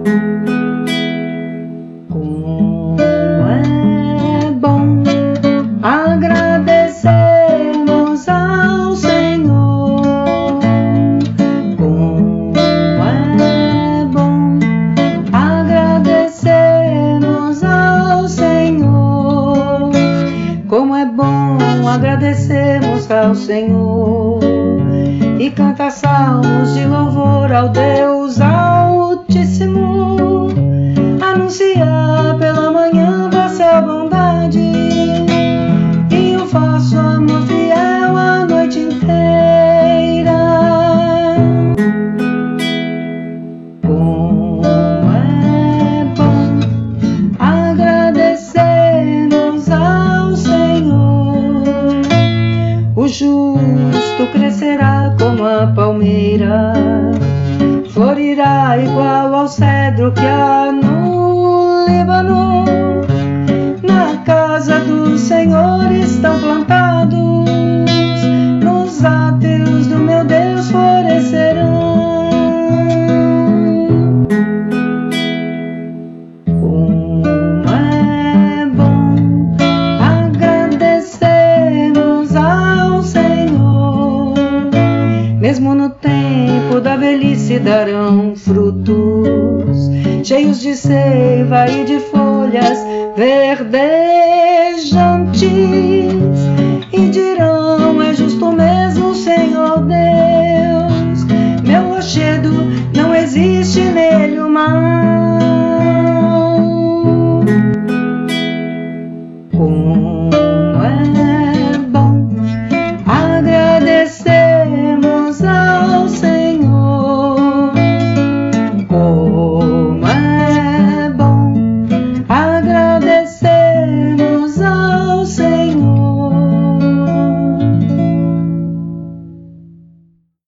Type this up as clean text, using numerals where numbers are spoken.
Como é bom agradecermos ao Senhor. Como é bom agradecermos ao Senhor. Como é bom agradecermos ao Senhor e cantar salmos de louvor ao Deus Altíssimo. Anunciar pela manhã vossa bondade e o vosso amor fiel a noite inteira. Como é bom agradecermos ao Senhor. O justo crescerá como a palmeira, florirá igual ao cedro que há no Líbano. Na casa do Senhor estão plantados, nos átrios do meu Deus florescerão. Como é bom agradecermos ao Senhor. Mesmo no tempo da velhice darão frutos, cheios de seiva e de folhas verdejantes, e dirão: é justo mesmo, Senhor Deus, meu rochedo, não existe nele o mal.